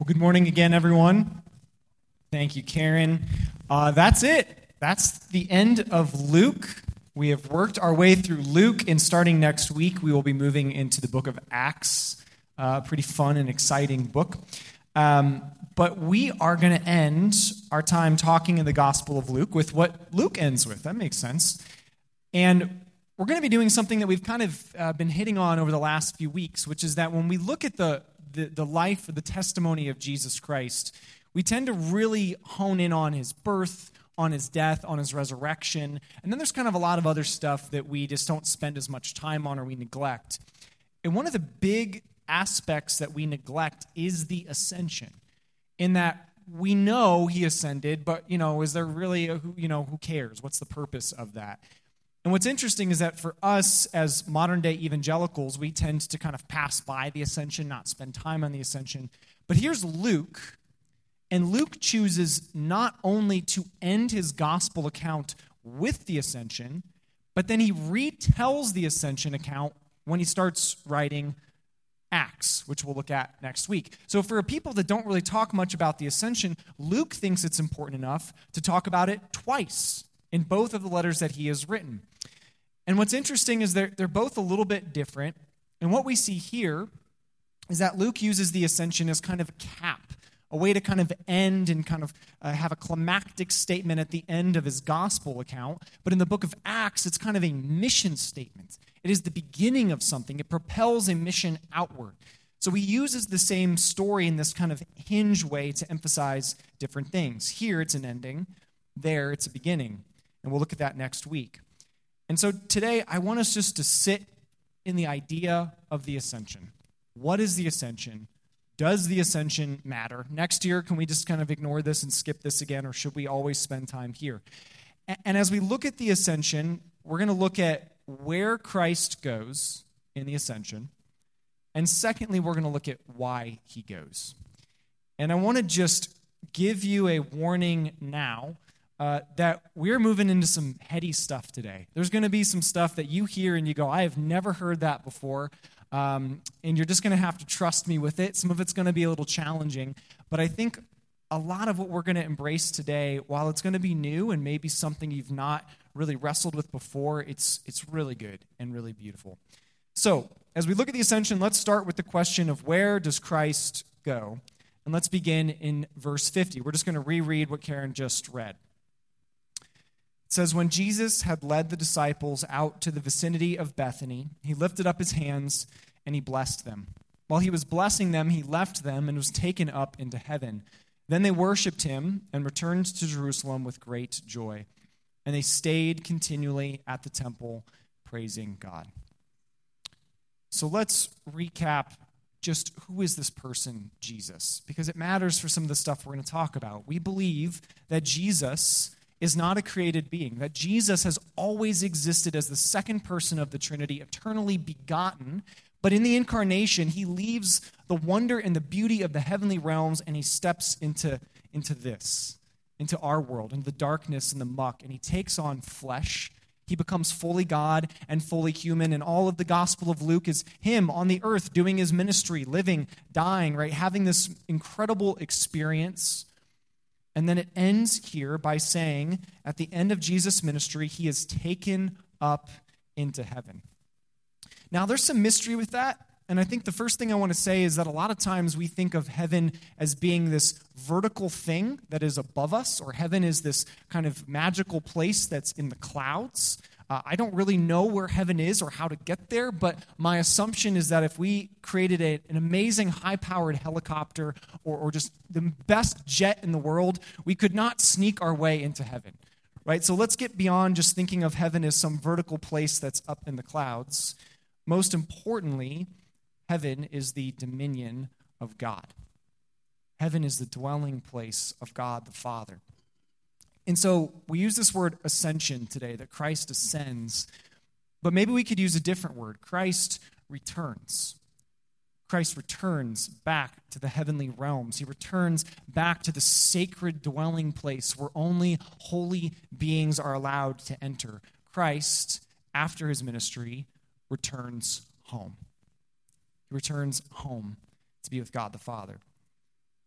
Well, good morning again, everyone. Thank you, Karen. That's it. That's the end of Luke. We have worked our way through Luke, and starting next week, we will be moving into the book of Acts. Pretty fun and exciting book. But we are going to end our time talking in the Gospel of Luke with what Luke ends with. That makes sense. And we're going to be doing something that we've kind of been hitting on over the last few weeks, which is that when we look at the life or the testimony of Jesus Christ, we tend to really hone in on his birth, on his death, on his resurrection, and then there's kind of a lot of other stuff that we just don't spend as much time on or we neglect. And one of the big aspects that we neglect is the ascension, in that we know he ascended, but, is there really who cares? What's the purpose of that? And what's interesting is that for us as modern-day evangelicals, we tend to kind of pass by the ascension, not spend time on the ascension. But here's Luke, and Luke chooses not only to end his gospel account with the ascension, but then he retells the ascension account when he starts writing Acts, which we'll look at next week. So for people that don't really talk much about the ascension, Luke thinks it's important enough to talk about it twice in both of the letters that he has written. And what's interesting is they're both a little bit different. And what we see here is that Luke uses the ascension as kind of a cap, a way to kind of end and kind of have a climactic statement at the end of his gospel account. But in the book of Acts, it's kind of a mission statement. It is the beginning of something. It propels a mission outward. So he uses the same story in this kind of hinge way to emphasize different things. Here, it's an ending. There, it's a beginning. And we'll look at that next week. And so today, I want us just to sit in the idea of the ascension. What is the ascension? Does the ascension matter? Next year, can we just kind of ignore this and skip this again, or should we always spend time here? And as we look at the ascension, we're going to look at where Christ goes in the ascension. And secondly, we're going to look at why he goes. And I want to just give you a warning now that we're moving into some heady stuff today. There's going to be some stuff that you hear and you go, I have never heard that before, and you're just going to have to trust me with it. Some of it's going to be a little challenging, but I think a lot of what we're going to embrace today, while it's going to be new and maybe something you've not really wrestled with before, it's really good and really beautiful. So, as we look at the ascension, let's start with the question of where does Christ go? And let's begin in verse 50. We're just going to reread what Karen just read. It says, when Jesus had led the disciples out to the vicinity of Bethany, he lifted up his hands and he blessed them. While he was blessing them, he left them and was taken up into heaven. Then they worshipped him and returned to Jerusalem with great joy. And they stayed continually at the temple, praising God. So let's recap just who is this person, Jesus? Because it matters for some of the stuff we're going to talk about. We believe that Jesus is not a created being, that Jesus has always existed as the second person of the Trinity, eternally begotten, but in the incarnation, he leaves the wonder and the beauty of the heavenly realms, and he steps into our world, into the darkness and the muck, and he takes on flesh. He becomes fully God and fully human, and all of the Gospel of Luke is him on the earth doing his ministry, living, dying, right, having this incredible experience. And then it ends here by saying, at the end of Jesus' ministry, he is taken up into heaven. Now, there's some mystery with that, and I think the first thing I want to say is that a lot of times we think of heaven as being this vertical thing that is above us, or heaven is this kind of magical place that's in the clouds. I don't really know where heaven is or how to get there, but my assumption is that if we created an amazing high-powered helicopter or just the best jet in the world, we could not sneak our way into heaven, right? So let's get beyond just thinking of heaven as some vertical place that's up in the clouds. Most importantly, heaven is the dominion of God. Heaven is the dwelling place of God the Father. And so we use this word ascension today, that Christ ascends, but maybe we could use a different word. Christ returns. Christ returns back to the heavenly realms. He returns back to the sacred dwelling place where only holy beings are allowed to enter. Christ, after his ministry, returns home. He returns home to be with God the Father.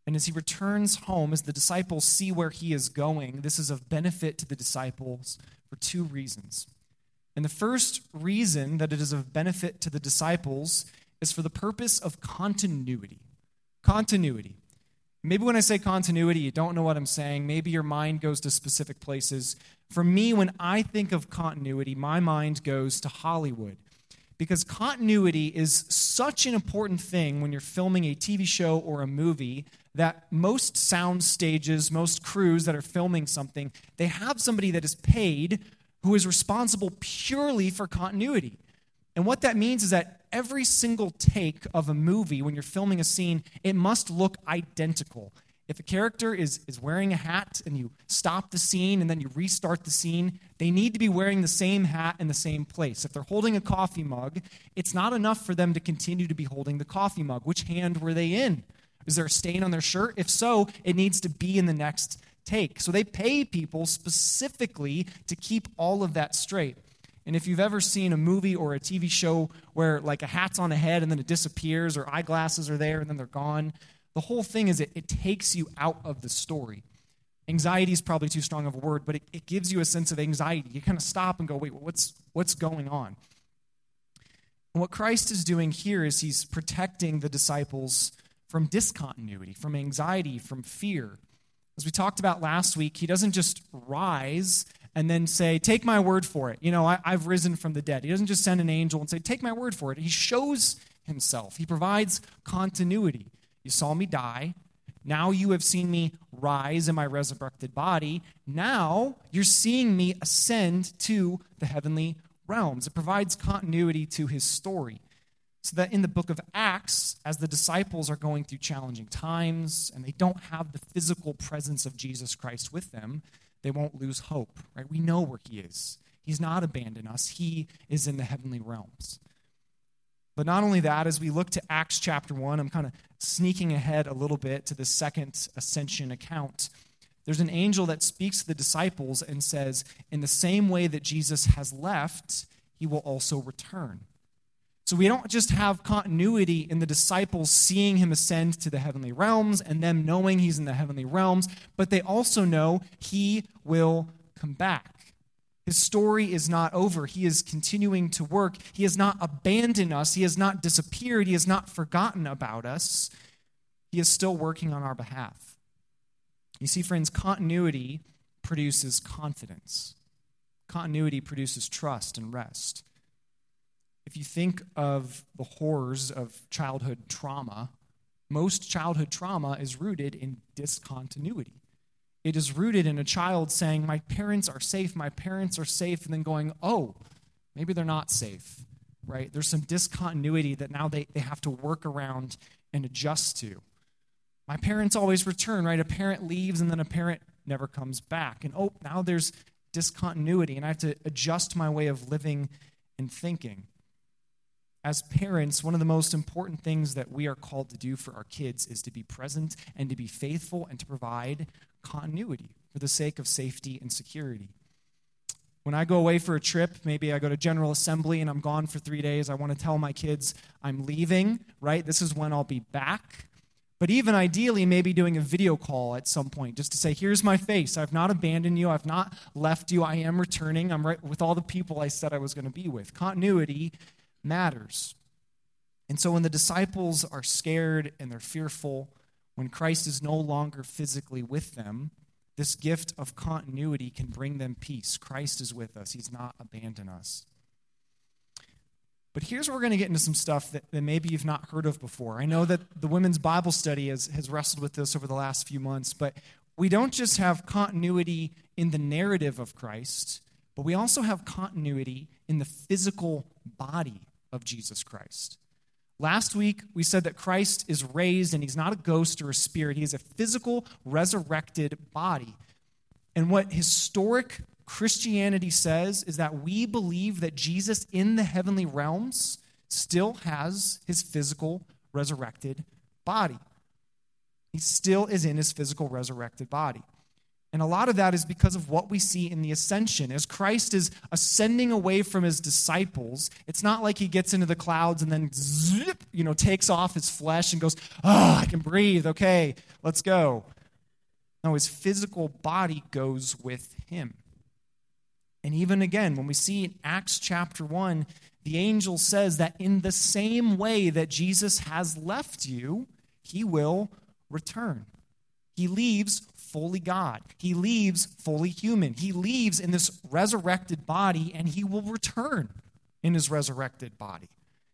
And as he returns home, as the disciples see where he is going, this is of benefit to the disciples for two reasons. And the first reason that it is of benefit to the disciples is for the purpose of continuity. Continuity. Maybe when I say continuity, you don't know what I'm saying. Maybe your mind goes to specific places. For me, when I think of continuity, my mind goes to Hollywood. Because continuity is such an important thing when you're filming a TV show or a movie that most sound stages, most crews that are filming something, they have somebody that is paid who is responsible purely for continuity. And what that means is that every single take of a movie, when you're filming a scene, it must look identical. If a character is wearing a hat and you stop the scene and then you restart the scene, they need to be wearing the same hat in the same place. If they're holding a coffee mug, it's not enough for them to continue to be holding the coffee mug. Which hand were they in? Is there a stain on their shirt? If so, it needs to be in the next take. So they pay people specifically to keep all of that straight. And if you've ever seen a movie or a TV show where like a hat's on a head and then it disappears, or eyeglasses are there and then they're gone, the whole thing is it takes you out of the story. Anxiety is probably too strong of a word, but it gives you a sense of anxiety. You kind of stop and go, wait, what's going on? And what Christ is doing here is he's protecting the disciples from discontinuity, from anxiety, from fear. As we talked about last week, he doesn't just rise and then say, take my word for it. I've risen from the dead. He doesn't just send an angel and say, take my word for it. He shows himself. He provides continuity. You saw me die. Now you have seen me rise in my resurrected body. Now you're seeing me ascend to the heavenly realms. It provides continuity to his story. So that in the book of Acts, as the disciples are going through challenging times and they don't have the physical presence of Jesus Christ with them, they won't lose hope, right? We know where he is. He's not abandoned us. He is in the heavenly realms. But not only that, as we look to Acts chapter 1, I'm kind of sneaking ahead a little bit to the second ascension account. There's an angel that speaks to the disciples and says, in the same way that Jesus has left, he will also return. So we don't just have continuity in the disciples seeing him ascend to the heavenly realms and them knowing he's in the heavenly realms, but they also know he will come back. His story is not over. He is continuing to work. He has not abandoned us. He has not disappeared. He has not forgotten about us. He is still working on our behalf. You see, friends, continuity produces confidence. Continuity produces trust and rest. If you think of the horrors of childhood trauma, most childhood trauma is rooted in discontinuity. It is rooted in a child saying, my parents are safe, and then going, oh, maybe they're not safe, right? There's some discontinuity that now they have to work around and adjust to. My parents always return, right? A parent leaves and then a parent never comes back. And now there's discontinuity and I have to adjust my way of living and thinking. As parents, one of the most important things that we are called to do for our kids is to be present and to be faithful and to provide continuity for the sake of safety and security. When I go away for a trip, maybe I go to General Assembly and I'm gone for 3 days, I want to tell my kids I'm leaving, right? This is when I'll be back. But even ideally, maybe doing a video call at some point just to say, here's my face. I've not abandoned you. I've not left you. I am returning. I'm right with all the people I said I was going to be with. Continuity matters. And so when the disciples are scared and they're fearful, when Christ is no longer physically with them, this gift of continuity can bring them peace. Christ is with us. He's not abandoned us. But here's where we're going to get into some stuff that maybe you've not heard of before. I know that the women's Bible study has wrestled with this over the last few months, but we don't just have continuity in the narrative of Christ, but we also have continuity in the physical body of Jesus Christ. Last week, we said that Christ is raised and he's not a ghost or a spirit. He is a physical, resurrected body. And what historic Christianity says is that we believe that Jesus in the heavenly realms still has his physical, resurrected body. He still is in his physical, resurrected body. And a lot of that is because of what we see in the ascension. As Christ is ascending away from his disciples, it's not like he gets into the clouds and then zip, takes off his flesh and goes, I can breathe. Okay, let's go. No, his physical body goes with him. And even again, when we see in Acts chapter 1, the angel says that in the same way that Jesus has left you, he will return. He leaves fully God. He leaves fully human. He leaves in this resurrected body, and he will return in his resurrected body.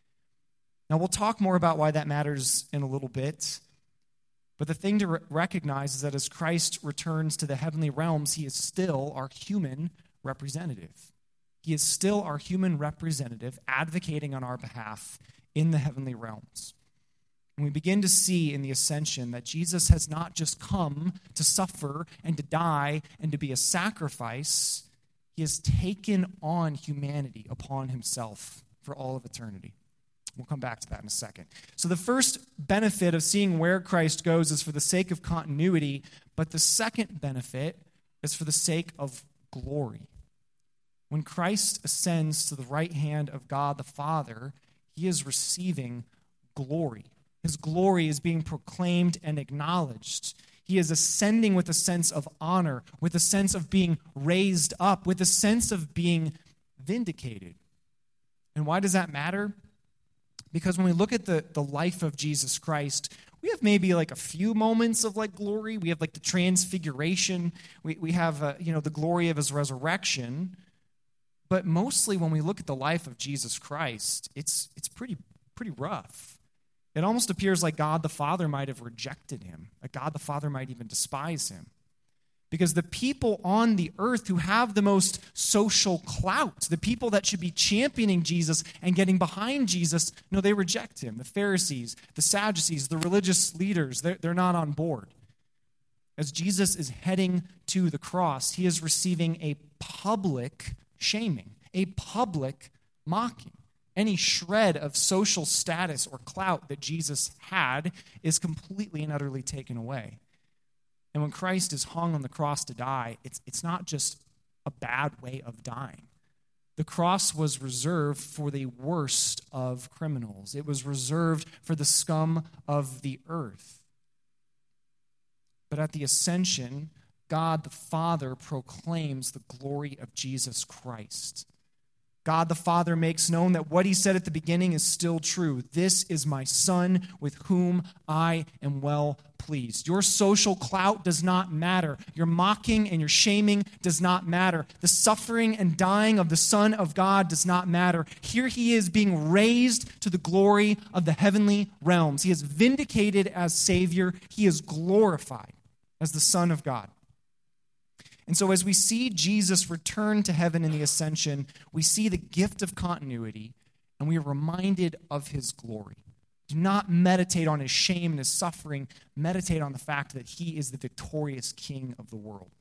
Now, we'll talk more about why that matters in a little bit. But the thing to recognize is that as Christ returns to the heavenly realms, he is still our human representative. He is still our human representative advocating on our behalf in the heavenly realms. And we begin to see in the ascension that Jesus has not just come to suffer and to die and to be a sacrifice. He has taken on humanity upon himself for all of eternity. We'll come back to that in a second. So the first benefit of seeing where Christ goes is for the sake of continuity, but the second benefit is for the sake of glory. When Christ ascends to the right hand of God the Father, he is receiving glory. His glory is being proclaimed and acknowledged. He is ascending with a sense of honor, with a sense of being raised up, with a sense of being vindicated. And why does that matter? Because when we look at the life of Jesus Christ, we have maybe like a few moments of like glory. We have like the transfiguration. We have the glory of his resurrection. But mostly when we look at the life of Jesus Christ, it's pretty rough. It almost appears like God the Father might have rejected him. Like God the Father might even despise him. Because the people on the earth who have the most social clout, the people that should be championing Jesus and getting behind Jesus, no, they reject him. The Pharisees, the Sadducees, the religious leaders, they're not on board. As Jesus is heading to the cross, he is receiving a public shaming, a public mocking. Any shred of social status or clout that Jesus had is completely and utterly taken away. And when Christ is hung on the cross to die, it's not just a bad way of dying. The cross was reserved for the worst of criminals. It was reserved for the scum of the earth. But at the ascension, God the Father proclaims the glory of Jesus Christ. God the Father makes known that what he said at the beginning is still true. This is my Son with whom I am well pleased. Your social clout does not matter. Your mocking and your shaming does not matter. The suffering and dying of the Son of God does not matter. Here he is being raised to the glory of the heavenly realms. He is vindicated as Savior. He is glorified as the Son of God. And so as we see Jesus return to heaven in the ascension, we see the gift of continuity, and we are reminded of his glory. Do not meditate on his shame and his suffering. Meditate on the fact that he is the victorious King of the world.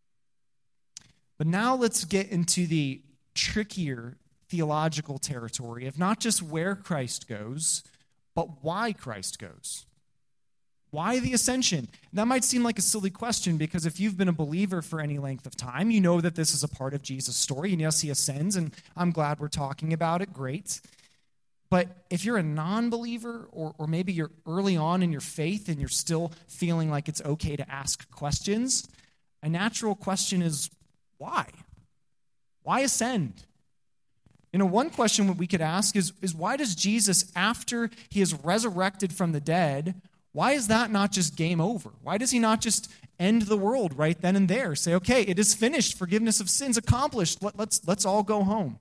But now let's get into the trickier theological territory of not just where Christ goes, but why Christ goes. Why the ascension? That might seem like a silly question because if you've been a believer for any length of time, you know that this is a part of Jesus' story. And yes, he ascends, and I'm glad we're talking about it. Great. But if you're a non-believer or maybe you're early on in your faith and you're still feeling like it's okay to ask questions, a natural question is, why? Why ascend? One question we could ask is why does Jesus, after he is resurrected from the dead, why is that not just game over? Why does he not just end the world right then and there? Say, okay, it is finished. Forgiveness of sins accomplished. Let's all go home.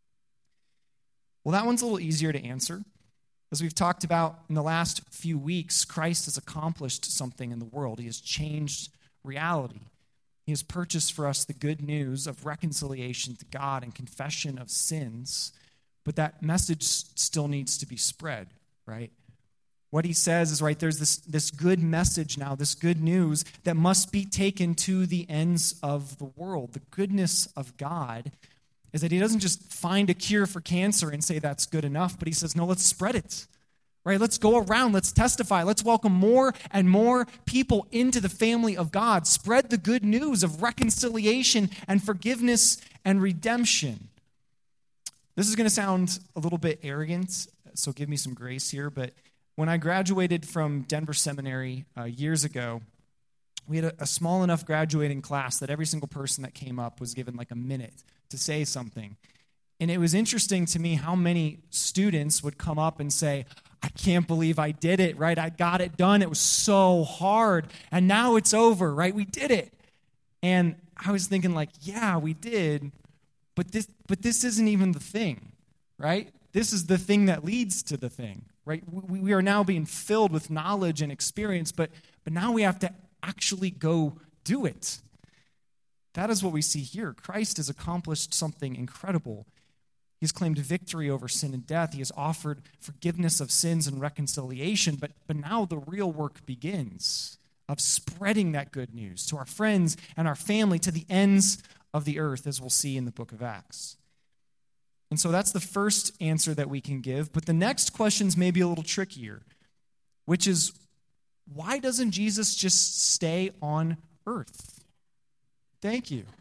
Well, that one's a little easier to answer. As we've talked about in the last few weeks, Christ has accomplished something in the world. He has changed reality. He has purchased for us the good news of reconciliation to God and confession of sins. But that message still needs to be spread, right? What he says is, right, there's this good message now, this good news that must be taken to the ends of the world. The goodness of God is that he doesn't just find a cure for cancer and say that's good enough, but he says, no, let's spread it. right? Let's go around, let's testify, let's welcome more and more people into the family of God. Spread the good news of reconciliation and forgiveness and redemption. This is going to sound a little bit arrogant, so give me some grace here, but when I graduated from Denver Seminary years ago, we had a small enough graduating class that every single person that came up was given like a minute to say something. And it was interesting to me how many students would come up and say, I can't believe I did it, right? I got it done. It was so hard. And now it's over, right? We did it. And I was thinking like, yeah, we did. But this isn't even the thing, right? This is the thing that leads to the thing, right? We are now being filled with knowledge and experience, but now we have to actually go do it. That is what we see here. Christ has accomplished something incredible. He has claimed victory over sin and death. He has offered forgiveness of sins and reconciliation, but now the real work begins of spreading that good news to our friends and our family, to the ends of the earth, as we'll see in the book of Acts. And so that's the first answer that we can give. But the next question's maybe a little trickier, which is, why doesn't Jesus just stay on earth? Thank you.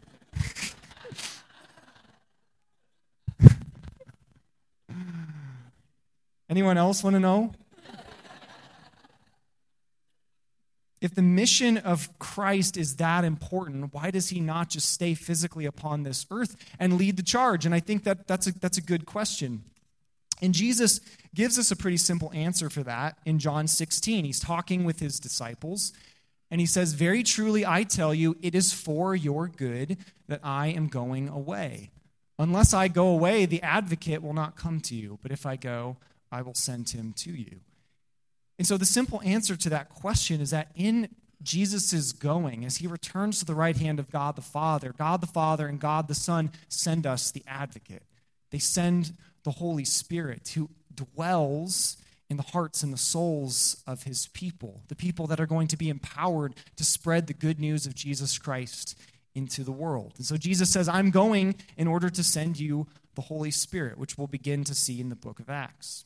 Anyone else want to know? If the mission of Christ is that important, why does he not just stay physically upon this earth and lead the charge? And I think that's a good question. And Jesus gives us a pretty simple answer for that in John 16. He's talking with his disciples, and he says, very truly I tell you, it is for your good that I am going away. Unless I go away, the advocate will not come to you, but if I go, I will send him to you. And so the simple answer to that question is that in Jesus' going, as he returns to the right hand of God the Father and God the Son send us the advocate. They send the Holy Spirit who dwells in the hearts and the souls of his people, the people that are going to be empowered to spread the good news of Jesus Christ into the world. And so Jesus says, I'm going in order to send you the Holy Spirit, which we'll begin to see in the book of Acts.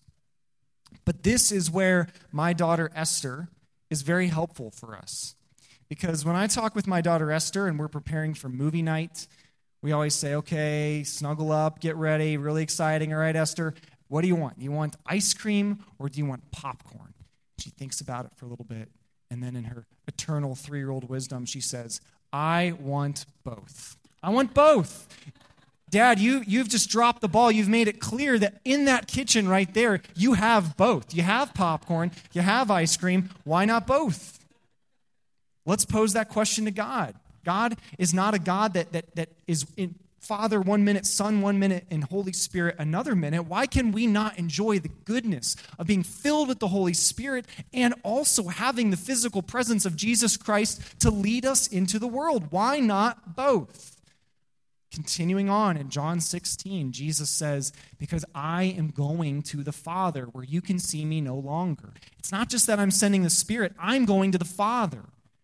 But this is where my daughter Esther is very helpful for us. Because when I talk with my daughter Esther and we're preparing for movie night, we always say, okay, snuggle up, get ready, really exciting. All right, Esther, what do you want? Do you want ice cream or do you want popcorn? She thinks about it for a little bit. And then in her eternal 3-year-old wisdom, she says, I want both. I want both. Dad, you've just dropped the ball. You've made it clear that in that kitchen right there, you have both. You have popcorn, you have ice cream. Why not both? Let's pose that question to God. God is not a God that is in Father 1 minute, Son 1 minute, and Holy Spirit another minute. Why can we not enjoy the goodness of being filled with the Holy Spirit and also having the physical presence of Jesus Christ to lead us into the world? Why not both? Continuing on in John 16, Jesus says, because I am going to the Father where you can see me no longer. It's not just that I'm sending the Spirit, I'm going to the Father.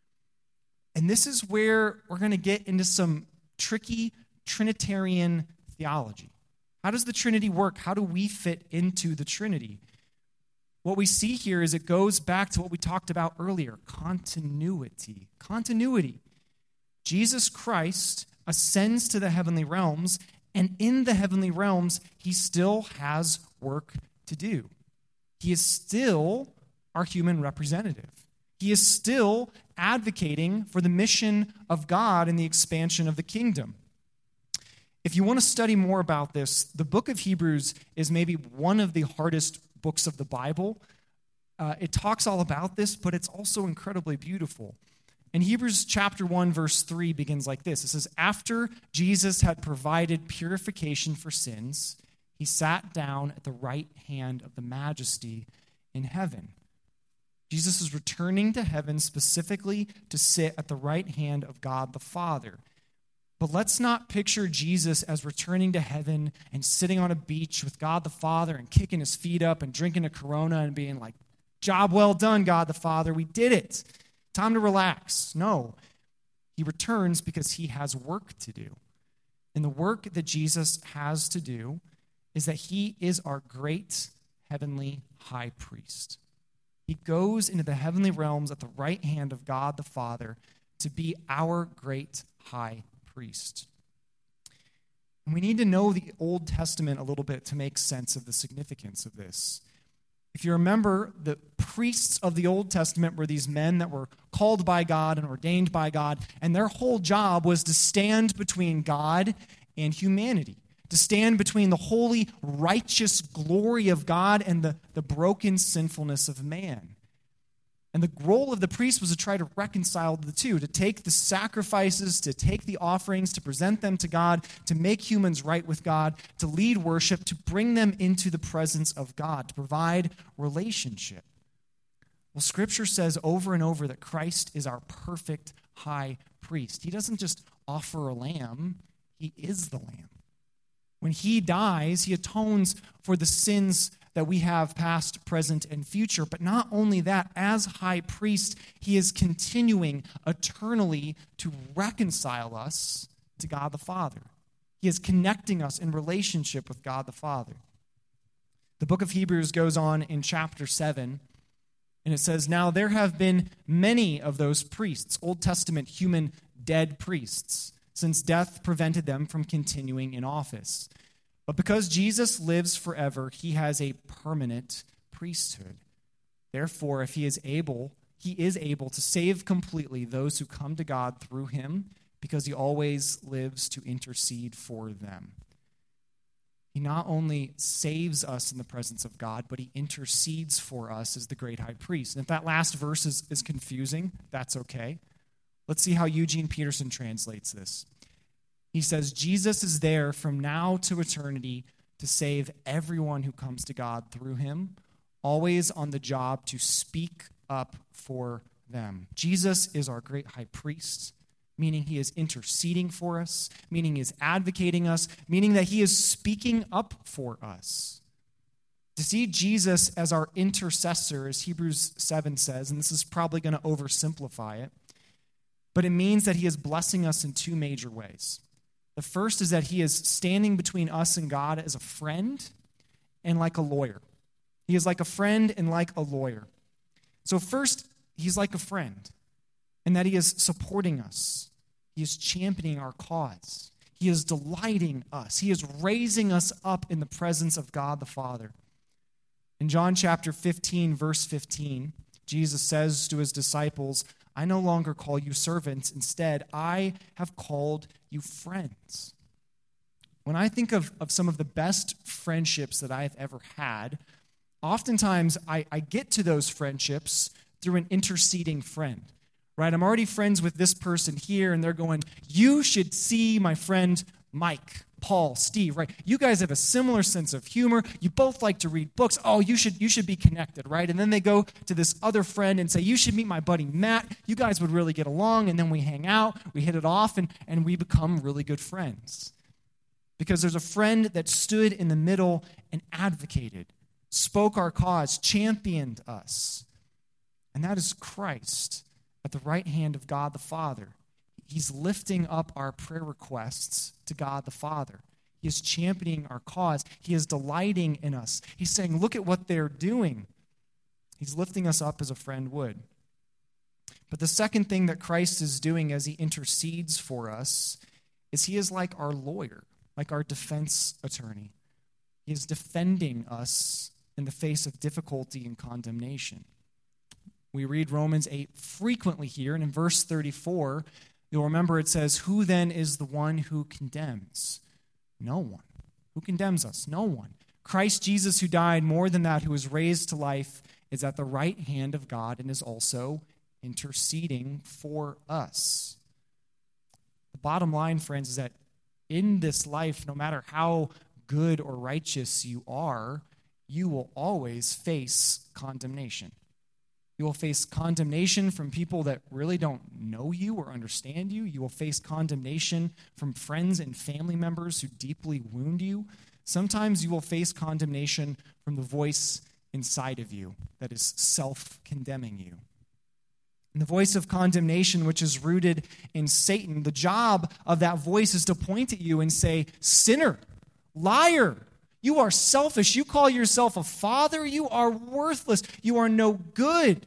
And this is where we're going to get into some tricky Trinitarian theology. How does the Trinity work? How do we fit into the Trinity? What we see here is it goes back to what we talked about earlier, continuity. Continuity. Jesus Christ ascends to the heavenly realms, and in the heavenly realms, he still has work to do. He is still our human representative. He is still advocating for the mission of God and the expansion of the kingdom. If you want to study more about this, the book of Hebrews is maybe one of the hardest books of the Bible. It talks all about this, but it's also incredibly beautiful. And Hebrews chapter 1, verse 3 begins like this. It says, after Jesus had provided purification for sins, he sat down at the right hand of the majesty in heaven. Jesus is returning to heaven specifically to sit at the right hand of God the Father. But let's not picture Jesus as returning to heaven and sitting on a beach with God the Father and kicking his feet up and drinking a Corona and being like, job well done, God the Father, we did it. Time to relax. No, he returns because he has work to do. And the work that Jesus has to do is that he is our great heavenly high priest. He goes into the heavenly realms at the right hand of God the Father to be our great high priest. And we need to know the Old Testament a little bit to make sense of the significance of this. If you remember, the priests of the Old Testament were these men that were called by God and ordained by God, and their whole job was to stand between God and humanity, to stand between the holy, righteous glory of God and the broken sinfulness of man. And the role of the priest was to try to reconcile the two, to take the sacrifices, to take the offerings, to present them to God, to make humans right with God, to lead worship, to bring them into the presence of God, to provide relationship. Well, Scripture says over and over that Christ is our perfect high priest. He doesn't just offer a lamb, he is the lamb. When he dies, he atones for the sins that we have past, present, and future. But not only that, as high priest, he is continuing eternally to reconcile us to God the Father. He is connecting us in relationship with God the Father. The book of Hebrews goes on in chapter 7, and it says, "Now there have been many of those priests, Old Testament human dead priests, since death prevented them from continuing in office. But because Jesus lives forever, he has a permanent priesthood. Therefore, if he is able to save completely those who come to God through him, because he always lives to intercede for them." He not only saves us in the presence of God, but he intercedes for us as the great high priest. And if that last verse is confusing, that's okay. Let's see how Eugene Peterson translates this. He says, Jesus is there from now to eternity to save everyone who comes to God through him, always on the job to speak up for them. Jesus is our great high priest, meaning he is interceding for us, meaning he is advocating us, meaning that he is speaking up for us. To see Jesus as our intercessor, as Hebrews 7 says, and this is probably going to oversimplify it, but it means that he is blessing us in two major ways. The first is that he is standing between us and God as a friend and like a lawyer. He is like a friend and like a lawyer. So first, he's like a friend in that he is supporting us. He is championing our cause. He is delighting us. He is raising us up in the presence of God the Father. In John chapter 15, verse 15, Jesus says to his disciples, "I no longer call you servants. Instead, I have called you friends." When I think of some of the best friendships that I've ever had, oftentimes I get to those friendships through an interceding friend, right? I'm already friends with this person here, and they're going, "You should see my friend Mike, Paul, Steve," right? You guys have a similar sense of humor. You both like to read books. Oh, you should be connected, right? And then they go to this other friend and say, "You should meet my buddy Matt. You guys would really get along." And then we hang out, we hit it off, and we become really good friends. Because there's a friend that stood in the middle and advocated, spoke our cause, championed us. And that is Christ at the right hand of God the Father. He's lifting up our prayer requests to God the Father. He is championing our cause. He is delighting in us. He's saying, "Look at what they're doing." He's lifting us up as a friend would. But the second thing that Christ is doing as he intercedes for us is he is like our lawyer, like our defense attorney. He is defending us in the face of difficulty and condemnation. We read Romans 8 frequently here, and in verse 34, you'll remember it says, "Who then is the one who condemns?" No one. Who condemns us? No one. Christ Jesus, who died, more than that, who was raised to life, is at the right hand of God and is also interceding for us. The bottom line, friends, is that in this life, no matter how good or righteous you are, you will always face condemnation. You will face condemnation from people that really don't know you or understand you. You will face condemnation from friends and family members who deeply wound you. Sometimes you will face condemnation from the voice inside of you that is self-condemning you. And the voice of condemnation, which is rooted in Satan, the job of that voice is to point at you and say, "Sinner, liar, You are selfish. You call yourself a father. You are worthless. You are no good.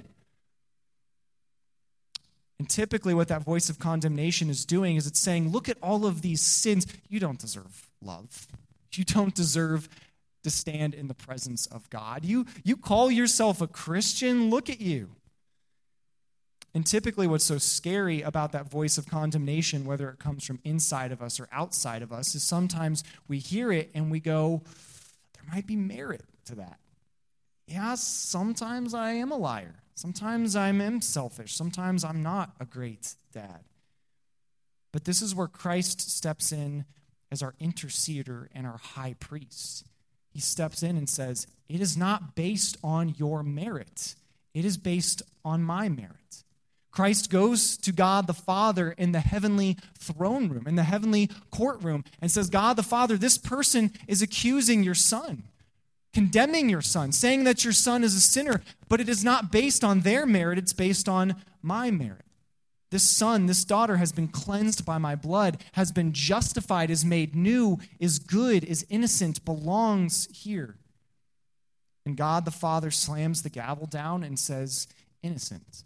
And typically what that voice of condemnation is doing is it's saying, look at all of these sins. You don't deserve love. You don't deserve to stand in the presence of God. You call yourself a Christian. Look at you. And typically what's so scary about that voice of condemnation, whether it comes from inside of us or outside of us, is sometimes we hear it and we go, there might be merit to that. Yeah, sometimes I am a liar. Sometimes I am selfish. Sometimes I'm not a great dad. But this is where Christ steps in as our interceder and our high priest. He steps in and says, it is not based on your merit. It is based on my merit. Christ goes to God the Father in the heavenly throne room, in the heavenly courtroom, and says, God the Father, this person is accusing your son, condemning your son, saying that your son is a sinner, but it is not based on their merit, it's based on my merit. This son, this daughter has been cleansed by my blood, has been justified, is made new, is good, is innocent, belongs here. And God the Father slams the gavel down and says, innocent.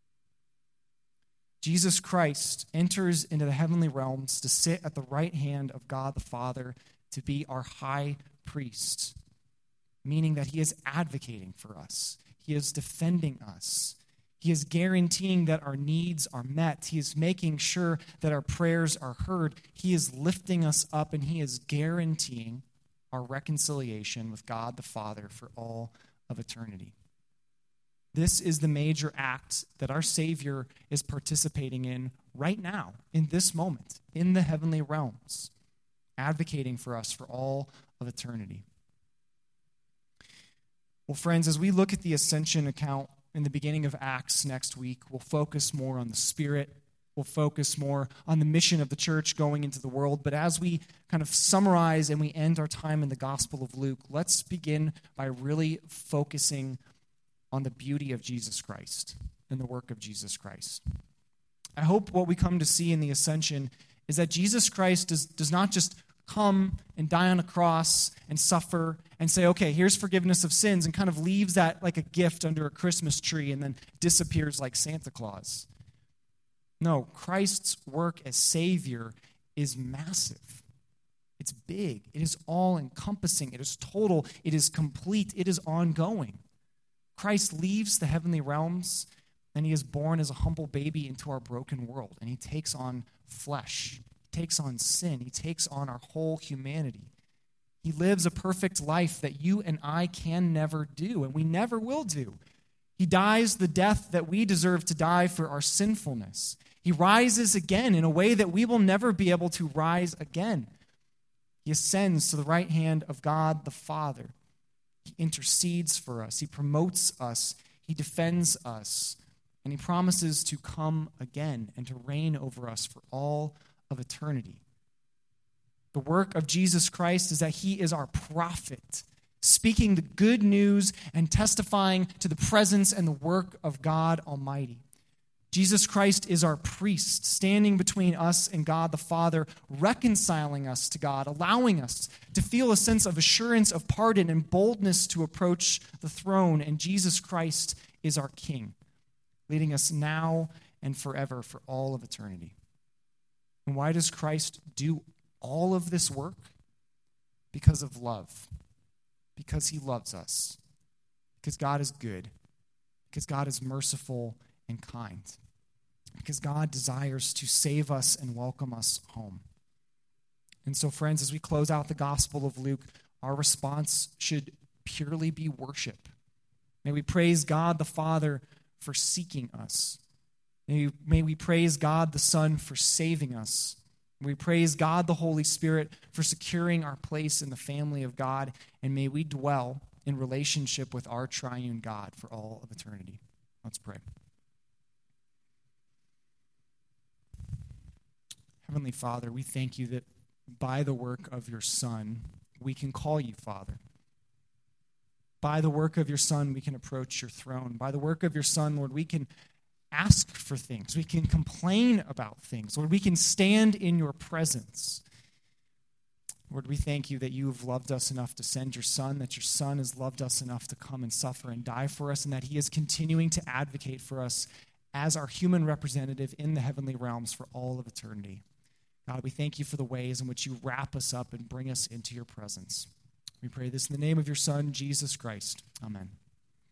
Jesus Christ enters into the heavenly realms to sit at the right hand of God the Father to be our high priest, meaning that he is advocating for us. He is defending us. He is guaranteeing that our needs are met. He is making sure that our prayers are heard. He is lifting us up, and he is guaranteeing our reconciliation with God the Father for all of eternity. This is the major act that our Savior is participating in right now, in this moment, in the heavenly realms, advocating for us for all of eternity. Well, friends, as we look at the ascension account in the beginning of Acts next week, we'll focus more on the Spirit. We'll focus more on the mission of the church going into the world. But as we kind of summarize and we end our time in the Gospel of Luke, let's begin by really focusing on the beauty of Jesus Christ and the work of Jesus Christ. I hope what we come to see in the ascension is that Jesus Christ does not just come and die on a cross and suffer and say, okay, here's forgiveness of sins, and kind of leaves that like a gift under a Christmas tree and then disappears like Santa Claus. No, Christ's work as Savior is massive. It's big. It is all-encompassing. It is total. It is complete. It is ongoing. Christ leaves the heavenly realms, and he is born as a humble baby into our broken world, and he takes on flesh. He takes on sin. He takes on our whole humanity. He lives a perfect life that you and I can never do, and we never will do. He dies the death that we deserve to die for our sinfulness. He rises again in a way that we will never be able to rise again. He ascends to the right hand of God the Father. He intercedes for us. He promotes us. He defends us. And he promises to come again and to reign over us for all of eternity. The work of Jesus Christ is that he is our prophet, speaking the good news and testifying to the presence and the work of God Almighty. Jesus Christ is our priest, standing between us and God the Father, reconciling us to God, allowing us to feel a sense of assurance of pardon and boldness to approach the throne. And Jesus Christ is our King, leading us now and forever for all of eternity. And why does Christ do all of this work? Because of love. Because he loves us. Because God is good. Because God is merciful and kind. Because God desires to save us and welcome us home. And so, friends, as we close out the Gospel of Luke, our response should purely be worship. May we praise God the Father for seeking us. May we praise God the Son for saving us. May we praise God the Holy Spirit for securing our place in the family of God. And may we dwell in relationship with our triune God for all of eternity. Let's pray. Heavenly Father, we thank you that by the work of your Son, we can call you Father. By the work of your Son, we can approach your throne. By the work of your Son, Lord, we can ask for things. We can complain about things. Lord, we can stand in your presence. Lord, we thank you that you have loved us enough to send your Son, that your Son has loved us enough to come and suffer and die for us, and that he is continuing to advocate for us as our human representative in the heavenly realms for all of eternity. God, we thank you for the ways in which you wrap us up and bring us into your presence. We pray this in the name of your Son, Jesus Christ. Amen.